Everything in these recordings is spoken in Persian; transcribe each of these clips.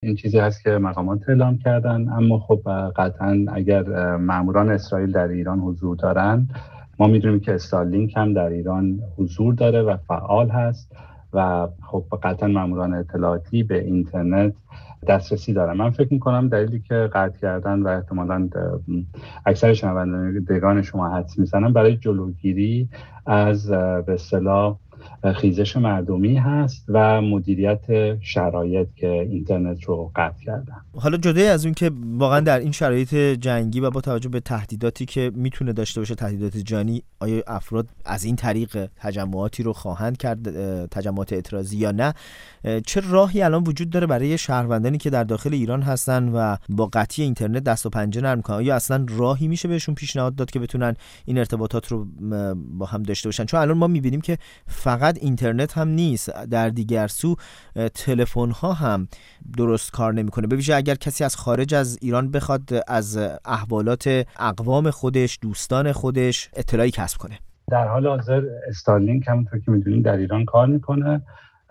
این چیزی هست که مقامات اعلام کردن، اما خب قطعا اگر ماموران اسرائیل در ایران حضور دارن، ما میدونیم که استارلینک هم در ایران حضور داره و فعال هست و خب قطعا ماموران اطلاعاتی به اینترنت دسترسی دارن. من فکر میکنم دلیلی که قطع کردن و احتمالاً اکثر شنوندگان شما حدس میزنن برای جلوگیری از به اصطلاح خیزش مردمی هست و مدیریت شرایط که اینترنت رو قطع کردن. حالا جدای از اون که واقعا در این شرایط جنگی و با توجه به تهدیداتی که میتونه داشته باشه، تهدیدات جانی، آیا افراد از این طریق تجمعاتی رو خواهند کرد، تجمعات اعتراضی یا نه؟ چه راهی الان وجود داره برای شهروندانی که در داخل ایران هستن و با قطعی اینترنت دست و پنجه نرم کنن؟ آیا اصلا راهی میشه بهشون پیشنهاد داد که بتونن این ارتباطات رو با هم داشته باشن؟ چون الان ما میبینیم که فقط اینترنت هم نیست، در دیگر سو تلفن ها هم درست کار نمیکنه، به ویژه اگر کسی از خارج از ایران بخواد از احوالات اقوام خودش، دوستان خودش اطلاعی کسب کنه. در حال حاضر استارلینک همونطور که میدونید در ایران کار میکنه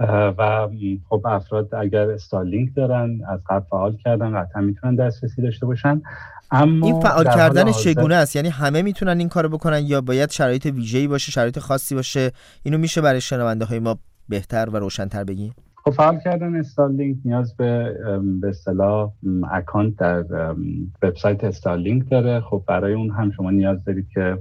و خب افراد اگر استارلینک دارن از قبل فعال کردن قطعا میتونن دسترسی داشته باشن. اما این فعال کردنش چگونه است؟ یعنی همه میتونن این کارو بکنن یا باید شرایط ویژه‌ای باشه، شرایط خاصی باشه؟ اینو میشه برای شنونده‌های ما بهتر و روشن‌تر بگی؟ خب فعال کردن استارلینک نیاز به اصطلاح اکانت در وبسایت استارلینک داره. خب برای اون هم شما نیاز دارید که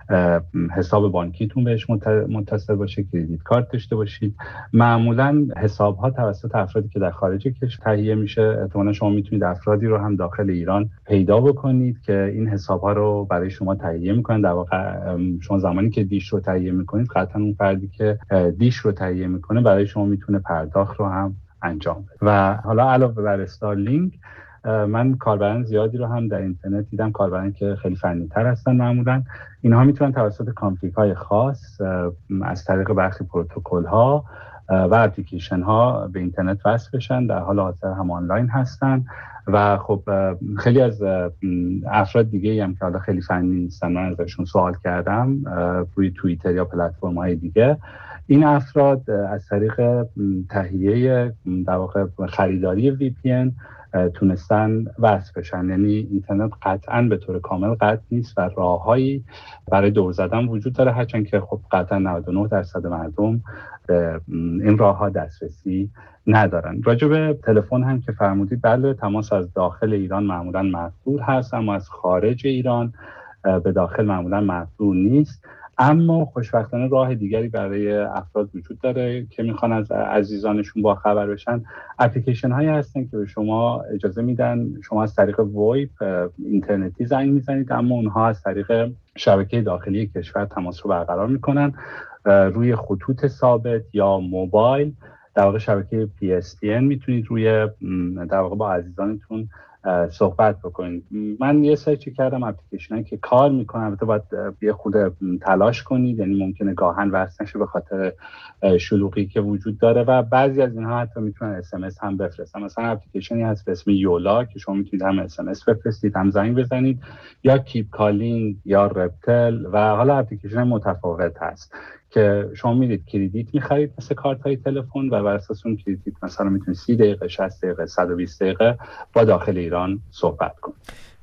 حساب بانکیتون بهش متصل باشه، کریدیت کارت داشته باشید. معمولا حساب ها توسط افرادی که در خارج کشور تهیه میشه. احتمالاً شما میتونید افرادی رو هم داخل ایران پیدا بکنید که این حساب ها رو برای شما تهیه میکنن. در واقع شما زمانی که دیش رو تهیه میکنید، قطعا اون فردی که دیش رو تهیه میکنه برای شما میتونه پرداخت رو هم انجام بده. و حالا علاوه بر استارلینک، من کاربران زیادی رو هم در اینترنت دیدم، کاربران که خیلی فنی تر هستن. معمولا اینها میتونن توسط کانفیگ های خاص از طریق برخی پروتکل ها و اپلیکیشن ها به اینترنت وصل بشن، در حال حاضر هم آنلاین هستن و خب خیلی از افراد دیگه هم که حالا خیلی فنی نیستن، من ازشون سوال کردم روی توییتر یا پلتفرم های دیگه، این افراد از طریق تهیه در واقع خریداری VPN تونستن وصل بشن. یعنی اینترنت قطعاً به طور کامل قطع نیست و راههایی برای دور زدن وجود داره، هرچند که خب قطعاً 99% مردم به این راهها دسترسی ندارن. راجع به تلفن هم که فرمودید، بله تماس از داخل ایران معمولاً مقبول هست، اما از خارج ایران به داخل معمولاً مقبول نیست. اما خوشبختانه راه دیگری برای افراد وجود داره که میخوان از عزیزانشون با خبر بشن. اپلیکیشن هایی هستن که به شما اجازه میدن شما از طریق وایپ اینترنتی زنگ میزنید، اما اونها از طریق شبکه داخلی کشور تماس رو برقرار میکنن روی خطوط ثابت یا موبایل. در واقع شبکه PSTN میتونید روی در واقع با عزیزانتون صحبت بکنید. من یه سری چک کردم اپلیکیشنایی که کار میکنن، البته باید یه خود تلاش کنید، یعنی ممکنه گاهن وصل نشه به خاطر شلوغی که وجود داره و بعضی از اینها حتی میتونن SMS هم بفرستن. مثلا اپلیکیشنی هست به اسم یولا که شما میتونید هم SMS بفرستید هم زنگ بزنید، یا کیپ کالینگ یا رپتل و حالا اپلیکیشن متفاوت هست که شما میرید کریدیت میخرید مثل کارت های تلفن و بر اساس اون کریدیت مثلا میتونید 30 دقیقه 60 دقیقه 120 دقیقه با داخل ایران صحبت کنید.